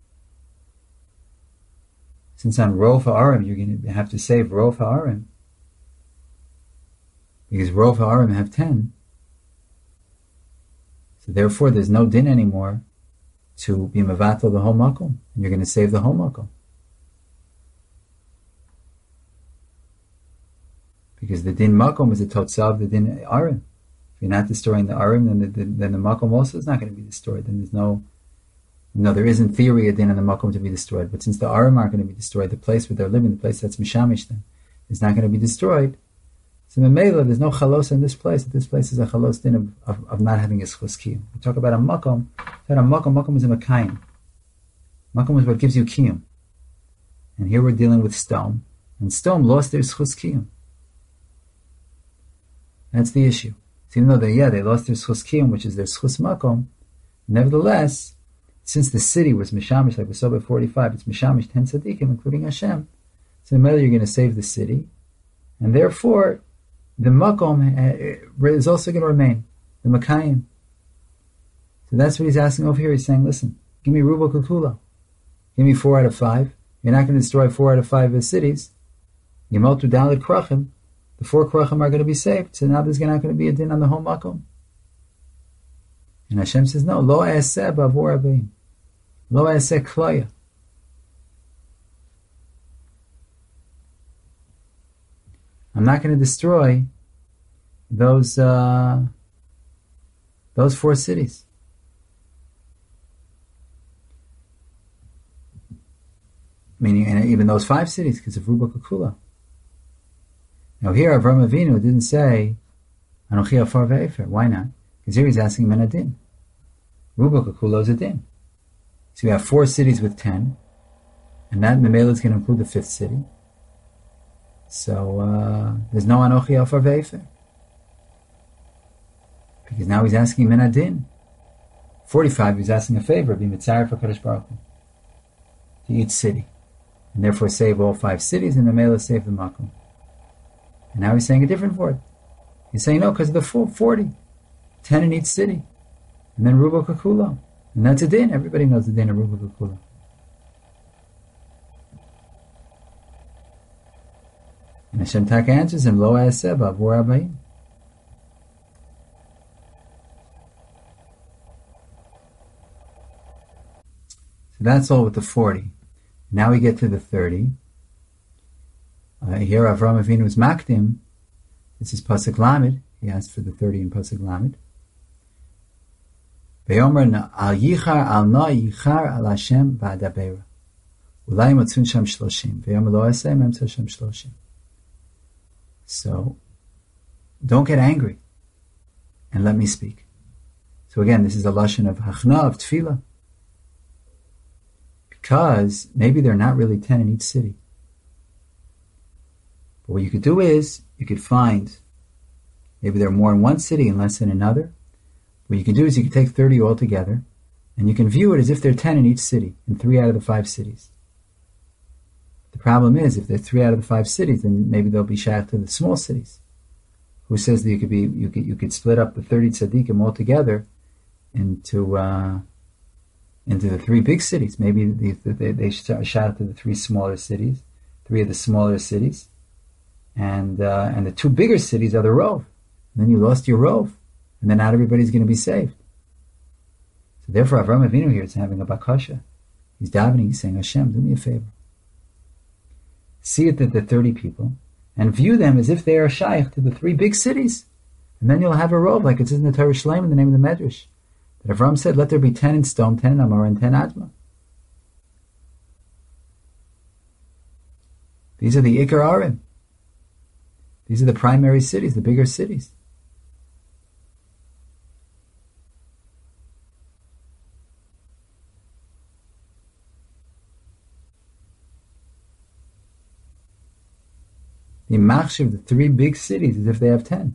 Since on Rov Ha'arim you're going to have to save Rov Ha'arim, because Rov Ha'arim have 10, so therefore there's no din anymore to be mevatel the whole makom, and you're going to save the whole makom. Because the din makom is a totzah of the din arim. If you're not destroying the arim, then the makom also is not going to be destroyed. Then there's no, there is in theory a din on the makom to be destroyed. But since the arim aren't going to be destroyed, the place where they're living, the place that's mishamish them, is not going to be destroyed. So memela, there's no chalos in this place. This place is a chalos din of not having a schus kiyum. We talk about a makom. Makom is a makayim. Makom is what gives you kiyum. And here we're dealing with stone. And stone lost their schus kiyum. That's the issue. So even though they lost their schus kiyum, which is their schus makom, nevertheless, since the city was mishamish, like we saw by 45, it's mishamish 10 tzaddikim, including Hashem. So in you're going to save the city, and therefore the makom is also going to remain, the makayim. So that's what he's asking over here. He's saying, listen, give me Ruba Kukula. Give me 4 out of 5. You're not going to destroy 4 out of 5 cities. Yemotu Daled Krachim, the 4 Krachim are going to be saved. So now there's not going to be a din on the whole makom. And Hashem says, no, lo eseh b'avur abayim. Lo eseh klaya. I'm not going to destroy those 4 cities. Meaning, and even those 5 cities, because of Ruba Kukula. Now here, Avram Avinu didn't say, Anochi Afar Ve'efer. Why not? Because here he's asking him an adin. Ruba Kukula is a din. So you have 4 cities with 10, and that Memela is going to include the 5th city. So there's no Anochi Afar Ve'efer. Because now he's asking him an adin. 45, he's asking a favor, be mitzayir for Kadosh Baruch Hu, to each city. And therefore save all 5 cities, and Memela save the makom. And now he's saying a different word. He's saying no, because of the 40. 10 in each city. And then Ruba Kukula. And that's a din. Everybody knows the din of Ruba Kukula. And Hashem Taka answers him, Lo Aseh B'avur Abayim. So that's all with the 40. Now we get to the 30. Here Avram Avinu's makdim. This is Pasuk Lamed. He asked for the 30 in Pasuk Lamed. Ve'yomer al yichar al na yichar al Hashem ba'adabeira. Ulai matzun sham shloshim. Ve'yomer lo aseh memtza sham shloshim. So, don't get angry and let me speak. So again, this is a lashon of hachna, of tefillah. Because maybe they're not really 10 in each city. But what you could do is, you could find, maybe there are more in one city and less in another. What you can do is you can take 30 altogether, and you can view it as if there are 10 in each city, in 3 out of the 5 cities. The problem is, if there are 3 out of the 5 cities, then maybe they'll be shaykh to the small cities. Who says that you could split up the 30 tzaddikim altogether into the 3 big cities. Maybe they shaykh to the 3 smaller cities, 3 of the smaller cities. And the 2 bigger cities are the rov. And then you lost your rov. And then not everybody's going to be saved. So therefore, Avram Avinu here is having a bakasha. He's davening, he's saying, Hashem, do me a favor. See it that there are 30 people, and view them as if they are shaykh to the 3 big cities. And then you'll have a rov, like it says in the Torah Shalem in the name of the Medrash. That Avram said, let there be 10 in Stone, 10 in Amor, and 10 Adma. These are the Ikar Arim. These are the primary cities, the bigger cities. The machshav, the 3 big cities, as if they have 10.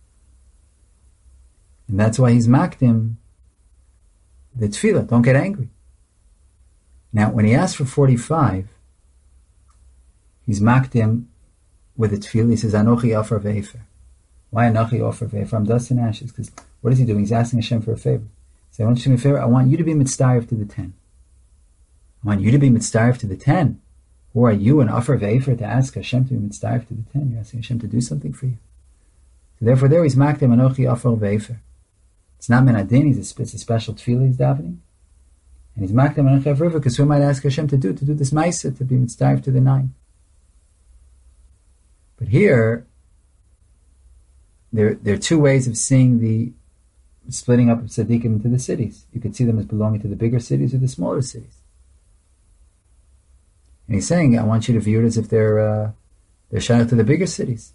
And that's why he's makdim the tefillah. Don't get angry. Now, when he asked for 45, he's makdim with the tefillah. He says, Anochi Offer Ve'efer. Why Anochi Offer Ve'efer? I'm dust and ashes. Because what is he doing? He's asking Hashem for a favor. He says, I want you to do me a favor. I want you to be mitzdarif to the 10. I want you to be mitzdarif to the 10. Who are you, an Offer Ve'efer, to ask Hashem to be mitzdarif to the 10? You're asking Hashem to do something for you. So therefore, there he's makdim Anochi Offer Ve'efer. It's not min adin. It's a special tefillah he's davening. And he's makdim Anochi Offer Ve'efer, because who might ask Hashem to do this ma'aseh, to be mitzdarif to the 9. But here, there are 2 ways of seeing the splitting up of tzaddikim into the cities. You could see them as belonging to the bigger cities or the smaller cities. And he's saying, I want you to view it as if they're shaykh to the bigger cities.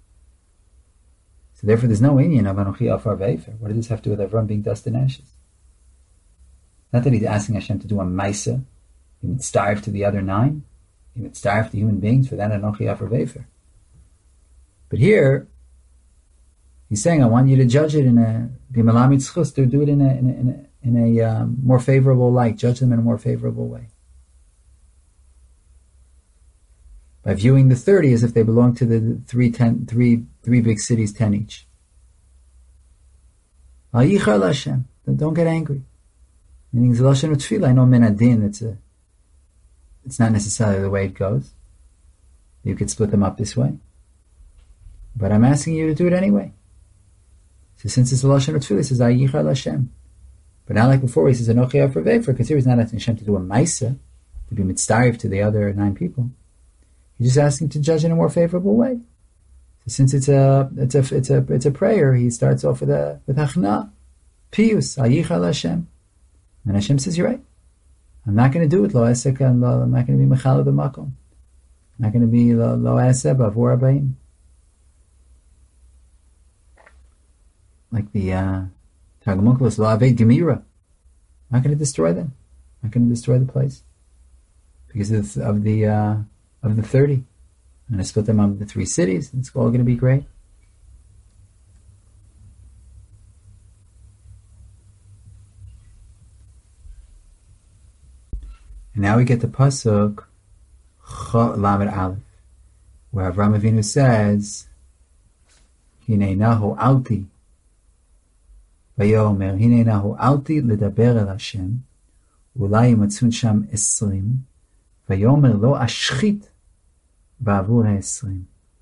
So therefore, there's no inyan of Anochi Afar Ve'efer. What does this have to do with Avram being dust and ashes? Not that he's asking Hashem to do a ma'aseh, he would starve to the other 9, he would starve to human beings for that Anochi Afar Ve'efer. But here, he's saying, I want you to judge it in a b'malamid zchus, to do it in a more favorable light, judge them in a more favorable way. By viewing the 30 as if they belong to the 3 big cities, 10 each. Al yichar l'Hashem. Don't get angry. Meaning it's a lashon of tefillah. I know min adin, it's not necessarily the way it goes. You could split them up this way. But I'm asking you to do it anyway. So since it's a Lashon of Tefillah, it says, Ayichar Hashem. But not like before, he says, Anochi Afravefer, because here he's not asking Hashem to do a Maisa, to be mitzdarif to the other 9 people. He's just asking to judge in a more favorable way. So since it's a prayer, he starts off with Hachna, Piyus, Ayichar Hashem. And Hashem says, you're right. I'm not going to do it, Lo Esek, I'm not going to be Mechala B'Makom. I'm not going to be Lo Esek, Bavur Abayim. Like the Targum Onkelos, Lo Aved Gemira. I'm not going to destroy them. I'm not going to destroy the place. Because of the 30. I'm going to split them up into 3 cities. It's all going to be great. And now we get the pasuk Lamed Aleph, where Avraham Avinu says, "Hinei nahu alti, vayomer hinei nahu alti ledaber el Hashem, ulai yimatzun sham 20, vayomer lo ashchit ba'avur ha-20."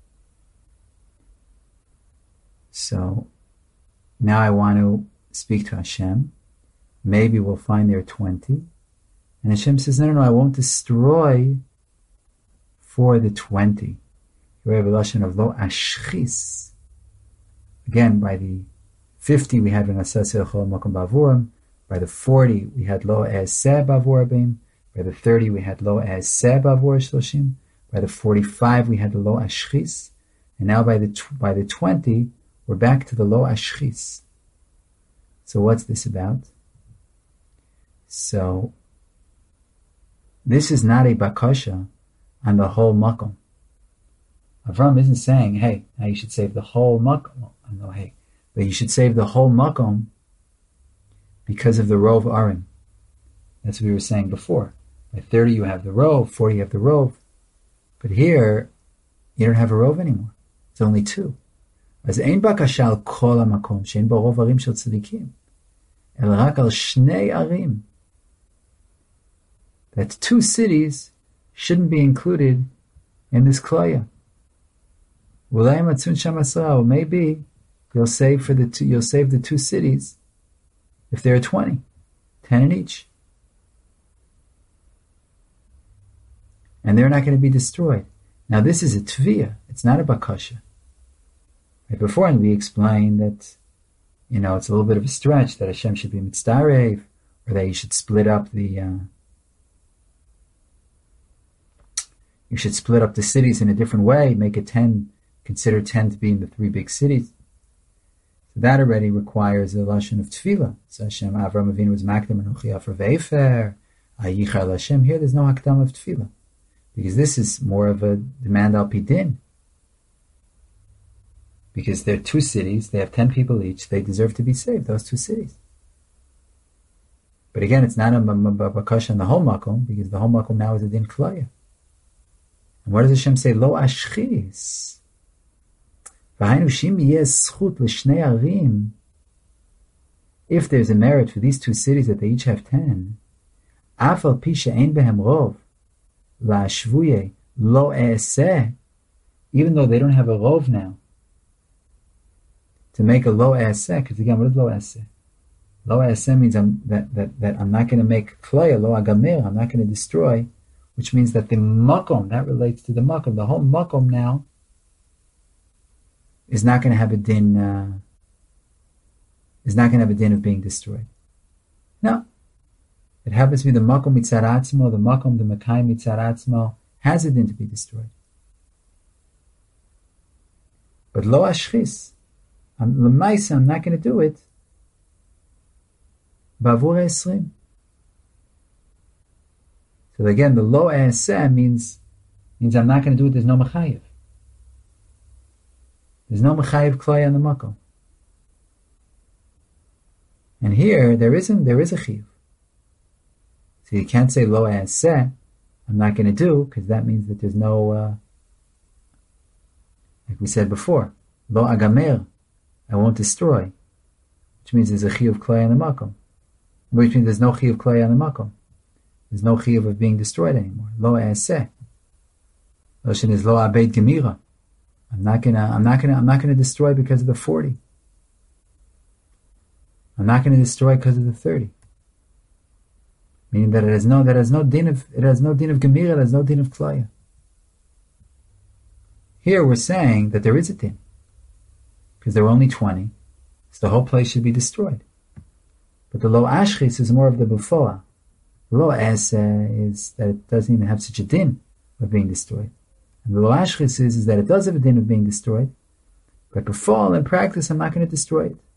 So now I want to speak to Hashem. Maybe we'll find there 20. And Hashem says, no, I won't destroy for the 20. We have a lashon of lo ashchis. Again, by the 50 we had v'nasaseh l'chol makom ba'avurim. By the 40 we had lo e'eseh ba'avur abim. By the 30 we had lo e'eseh ba'avur shloshim. By the 45 we had the lo ashchis. And now by the 20 we're back to the lo ashchis. So what's this about? So this is not a bakasha on the whole makom. Avram isn't saying, hey, now you should save the whole makom. No, hey, but you should save the whole makom because of the rov arim. That's what we were saying before. By 30 you have the rov, 40 you have the rov. But here, you don't have a rov anymore. It's only 2. As ein bakasha al kol hamakom, shein bo rov arim shel tzadikim, el rak al shnei arim. That 2 cities shouldn't be included in this klaya. Maybe you'll save the 2 cities if there are 20, 10 in each. And they're not going to be destroyed. Now this is a tviyah, it's not a bakasha. Right, before we explained that, it's a little bit of a stretch that Hashem should be mitzdarev, or that you should split up the cities in a different way, make it 10, consider 10 to be in the 3 big cities. So that already requires a lashon of tefillah. So Hashem, Avraham Avinu was makdam anochi afravefer, ayichar Hashem. Here there's no hakdam of tefillah, because this is more of a demand al pidin. Because they're 2 cities, they have 10 people each, they deserve to be saved, those 2 cities. But again, it's not a bakasha on the whole makom, because the whole makom now is a din klaya. And what does Hashem say? Lo ashchis. If there's a merit for these 2 cities that they each have 10, afal pisha ein behem rov, la shvuye lo e'eseh, even though they don't have a rov now, to make a lo e'eseh, because again, what is lo e'eseh? Lo e'eseh means that I'm not going to make klaya, lo agamer, I'm not going to destroy, which means that the makom, that relates to the makom, the whole makom now is not going to have a din, of being destroyed. No. It happens to be the makom mitzad atzmo, the makom, the makayim mitzad atzmo, has a din to be destroyed. But lo ashchis, l'maisa, I'm not going to do it, bavur esrim. So again, the lo e'eseh means I'm not going to do it, there's no mechayiv. There's no mechayiv klaya on the makom. And here, there is a chiyuv. So you can't say lo e'eseh, I'm not going to do, because that means that there's no, like we said before, lo agamer, I won't destroy, which means there's a chiyuv klaya on the makom. Which means there's no chiyuv klaya on the makom. There's no chiyuv of being destroyed anymore. Lo e'eseh. Lashon is lo abed gemira. I'm not gonna destroy because of the 40. I'm not gonna destroy because of the 30. Meaning that it has no din of gemira, it has no din of klaya. Here we're saying that there is a din, because there were only 20, so the whole place should be destroyed. But the lo ashchis is more of the bufoa. The lo es is that it doesn't even have such a din of being destroyed. And the lo ashchis is that it does have a din of being destroyed, but before, in practice, I'm not going to destroy it.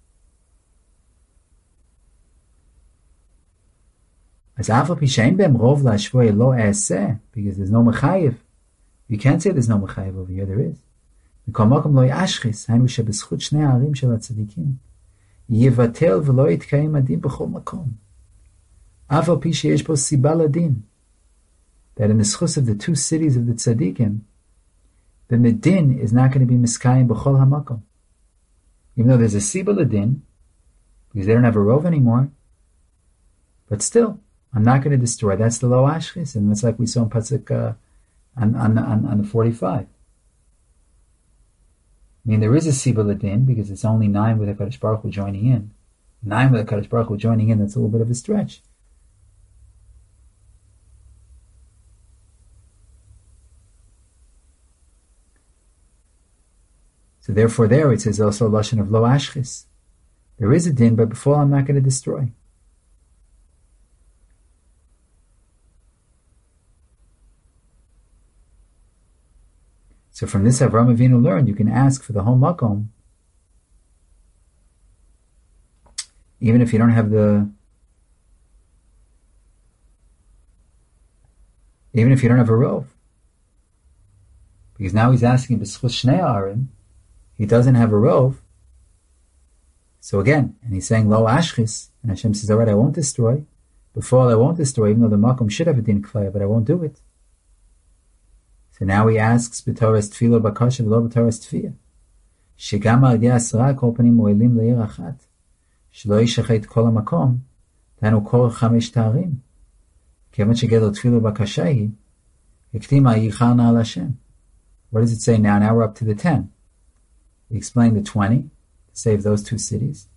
As afal pishain bem rov lashvoy lo es because there's no mechayev. You can't say there's no mechayev over here. There is. Mikol makom lo yashchis hainu shebeschut shnei ha'arim shel hatzadikim yivatel v'lo yitkayim adin b'chol makom. Afal pi sheyesh bo siba ladin, that in the schus of the two cities of the tzadikim, the medin is not going to be miskayim b'chol hamakom. Even though there's a siba ladin, because they don't have a rov anymore, but still, I'm not going to destroy. That's the lo ashchis, and it's like we saw in pasuk on the 45. I mean, there is a siba ladin because it's only 9 with HaKadosh Baruch Hu joining in. 9 with HaKadosh Baruch Hu joining in, that's a little bit of a stretch. So therefore there it says also lashon of lo ashchis. There is a din, but before I'm not going to destroy. So from this Avraham Avinu learned, you can ask for the whole makom, even if you don't have a rov. Because now he's asking b'schus shnei ha'arim, he doesn't have a rov. So again, and he's saying lo ashchis, and Hashem says, all right, I won't destroy. Before I won't destroy, even though the makom should have a din klaya, but I won't do it. So now he asks b'toras tefillah bakasha v'lo b'toras tefiyah. Shegam al yedei asra kol panim moelim le'ir achat. Shelo yishachet kol hamakom. Danu kol chamesh ta'arim. Kevan shegedol tefillah bakasha hi. Hektima yicharna al Hashem. What does it say now? Now we're up to the 10. We explained the 20 to save those two cities.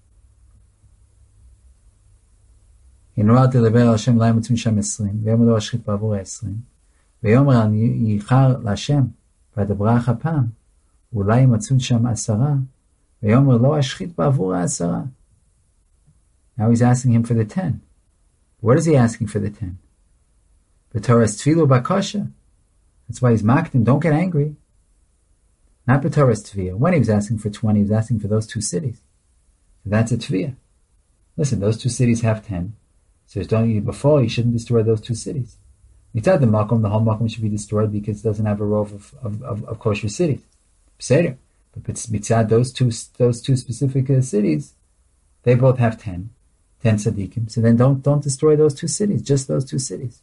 Hinroat lever al Hashem la'im utzim sham 20. Ve'yom lo ashchit ba'avur 20. ויאמר אני ייחר להשם וידברך הפעם אולי ימצאו שם 10 ויאמר לא אשחית בעבור 10. Now he's asking him for the 10. What is he asking for the 10? B'toras tefillah bakasha. That's why he's mocked him. Don't get angry. Not b'toras tefillah. When he was asking for 20, he was asking for those two cities. So that's a tefillah. Listen, those two cities have 10. So before you shouldn't destroy those two cities. Mitzad the makom, the whole makom should be destroyed because it doesn't have a rov of kosher cities. But mitzad those two specific cities, they both have 10 tzaddikim. So then don't destroy those two cities, just those two cities.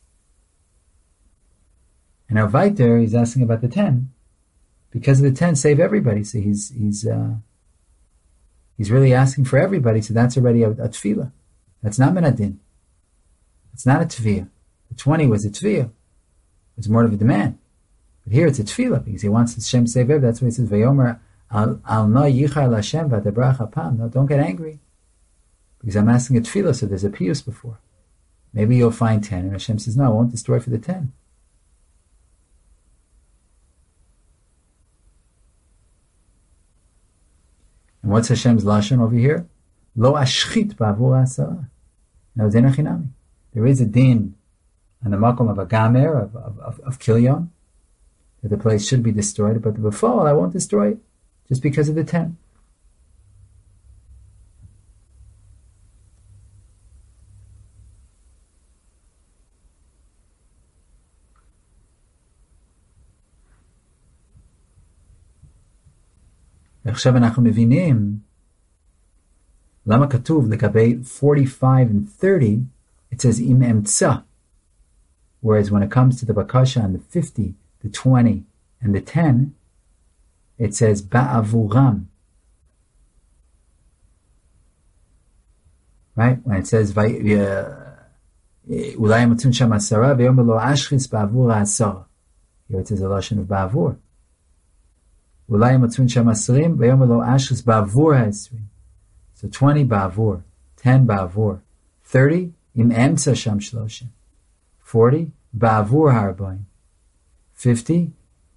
And now Vaiter, he's asking about the 10. Because of the 10, save everybody. So he's really asking for everybody. So that's already a tefillah. That's not menadin. It's not a tefillah. The 20 was a tefillah. It's more of a demand. But here it's a tefillah because he wants Hashem to save everybody. That's why he says, Vayomer al no yichar Hashem v'adebrach hapam. No, don't get angry. Because I'm asking a tefillah, so there's a piyus before. Maybe you'll find 10. And Hashem says, no, I won't destroy for the 10. And what's Hashem's lashon over here? Lo ashchit ba'avur 10. Now, zenachinami. There is a din on the makom of a gamer, of kilyon, that the place should be destroyed, but the befall, I won't destroy it, just because of the 10. עכשיו אנחנו מבינים למה כתוב לגבי 45 and 30, it says im emtza, whereas when it comes to the bakasha and the 50, the 20, and the 10, it says ba'avuram. Right? When it says ulai matun sham asara ve'yom lo ashchis ba'avur asara. Here it says a lashon of ba'avur. Ulay matzun sham asrim v'yom lo ashris ba'avur ha'esrim. So 20 ba'avur, 10 ba'avur, 30 im emtza sham shloshim, 40 ba'avur harbaim, 50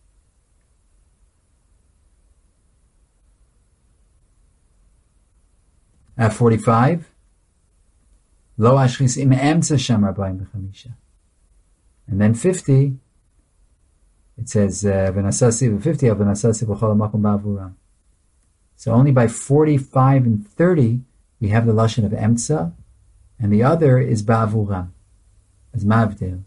at 45 lo ashris im emtza sham harbaim v'chamisha. And then 50, it says v'nasasi v'fifty v'nasasi v'chol ha'makom ba'avuram. So only by 45 and 30 we have the lashon of emtza, and the other is ba'avuram, as mavdil.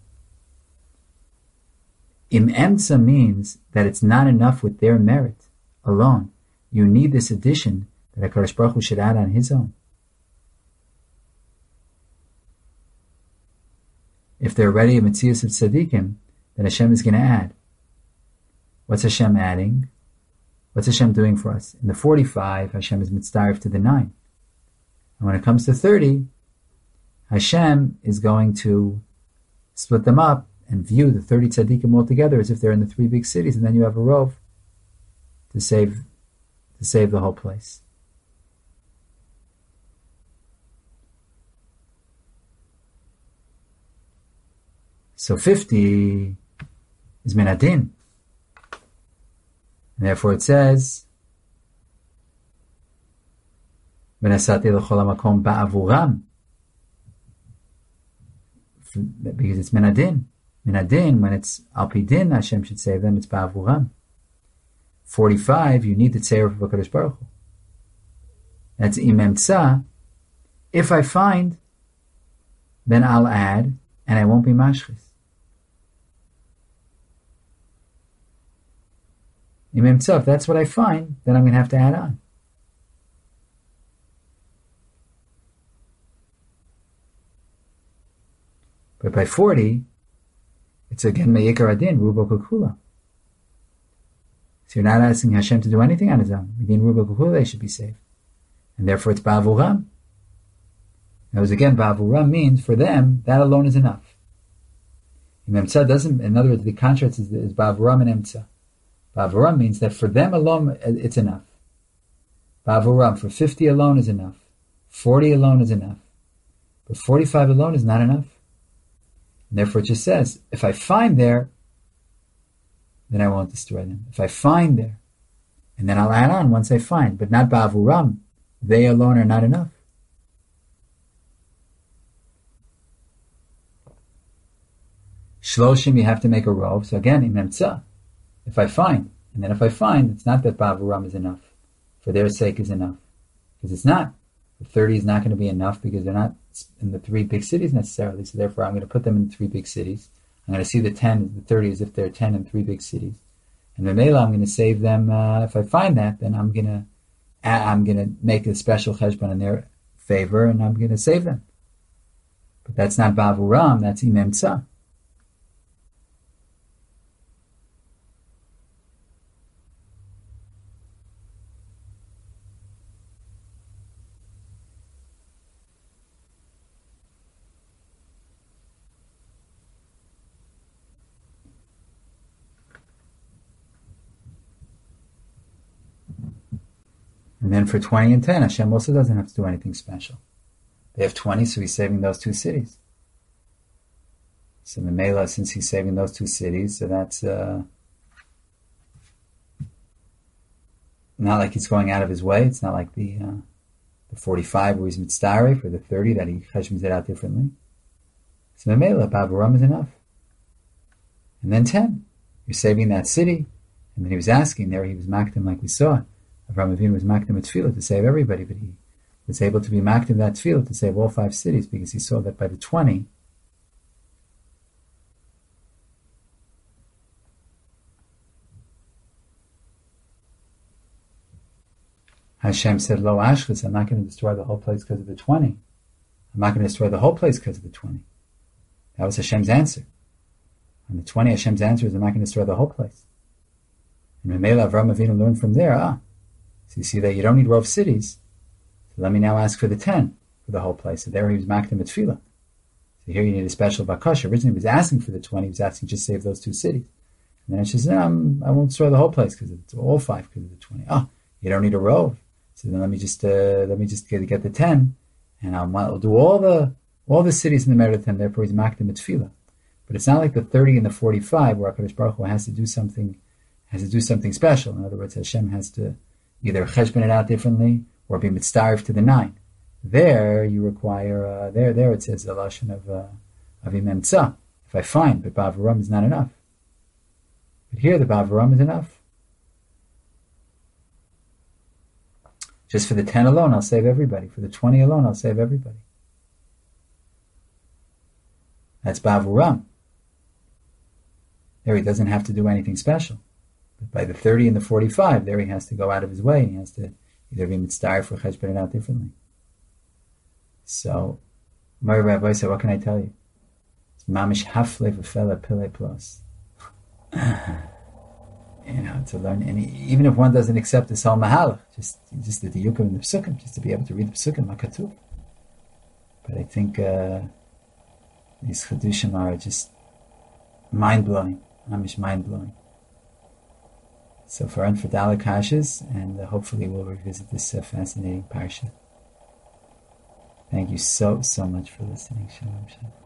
Im emtza means that it's not enough with their merit alone. You need this addition that HaKadosh Baruch Hu should add on His own. If they're already a Metzius of tzaddikim, then Hashem is going to add. What's Hashem adding? What's Hashem doing for us? In the 45, Hashem is mitzdarif to the 9. And when it comes to 30, Hashem is going to split them up and view the 30 tzaddikim all together as if they're in the 3 big cities, and then you have a rov to save the whole place. So 50 is min adin. And therefore it says, v'nasati l'chol ha'makom ba'avuram. Because it's min adin. Min adin, when it's al pi din, Hashem should save them, it's ba'avuram. 45, you need the tzeir of HaKadosh Baruch Hu. That's im emtza. If I find, then I'll add, and I won't be mashchis. Im emtza, if that's what I find, then I'm going to have to add on. But by 40, it's again me'ikar adin, rubo kukula. So you're not asking Hashem to do anything on His own. Again, rubo kukula, they should be saved. And therefore it's ba'avuram. Now, again, ba'avuram means for them, that alone is enough. Im emtza doesn't, in other words, the contrast is ba'avuram and emtza. Ba'avuram means that for them alone, it's enough. Ba'avuram, for 50 alone is enough. 40 alone is enough. But 45 alone is not enough. And therefore it just says, if I find there, then I won't destroy them. If I find there, and then I'll add on once I find, but not ba'avuram. They alone are not enough. Shloshim, you have to make a rov. So again, im emtza. If I find, and then if I find, it's not that ba'avuram is enough. For their sake is enough. Because it's not. The 30 is not going to be enough because they're not in the 3 big cities necessarily. So therefore I'm going to put them in 3 big cities. I'm going to see the 30 as if they're 10 in 3 big cities. And the Mela, I'm going to save them. If I find that, then I'm going to make a special cheshbon in their favor and I'm going to save them. But that's not ba'avuram, that's im emtza. And then for 20 and 10, Hashem also doesn't have to do anything special. They have 20, so He's saving those 2 cities. So Memela, since He's saving those 2 cities, so that's not like He's going out of His way. It's not like the 45 where He's mitzdareh, for the 30 that He cheshbons it out differently. So Memela, ba'avuram is enough. And then 10, you're saving that city. And then He was asking there, He was makdim like we saw. Avraham Avinu was makdim at tefillah to save everybody, but he was able to be makdim that tefillah to save all 5 cities because he saw that by the 20, Hashem said, Lo ashchis, I'm not going to destroy the whole place because of the 20. I'm not going to destroy the whole place because of the 20. That was Hashem's answer. On the 20, Hashem's answer is, I'm not going to destroy the whole place. And Memela, Avraham Avinu learned from there, so you see that you don't need rov cities. So let me now ask for the 10 for the whole place. So there he was makdim at tefillah. So here you need a special bakasha. Originally he was asking for the 20. He was asking just save those 2 cities. And then she says, I won't store the whole place because it's all 5 because of the 20. Oh, you don't need a rove. So then let me just get the 10, and I'll do all the cities in the Merit 10. Therefore, he's makdim at tefillah. But it's not like the 30 and the 45 where HaKadosh Baruch Hu has to do something special. In other words, Hashem has to either cheshbon it out differently or be mitzdarif to the 9. There you require there it says the lashon of imemtza. If I find, but ba'avaram is not enough. But here the ba'avaram is enough. Just for the 10 alone, I'll save everybody. For the 20 alone, I'll save everybody. That's ba'avaram. There he doesn't have to do anything special. But by the 30 and the 45, there he has to go out of his way, and he has to either be mitzdarif or cheshbon it out differently. So, Mari Rabbi said, what can I tell you? It's mamish hafle v'fela pile plus. To learn, and even if one doesn't accept this whole mahalach, just the diyukim and the psukim, just to be able to read the psukim, makatuv. But I think these chedushim are just mind-blowing, mamish mind-blowing. So for Dalek Kashas, and hopefully we'll revisit this fascinating parsha. Thank you so much for listening. Shalom, shalom.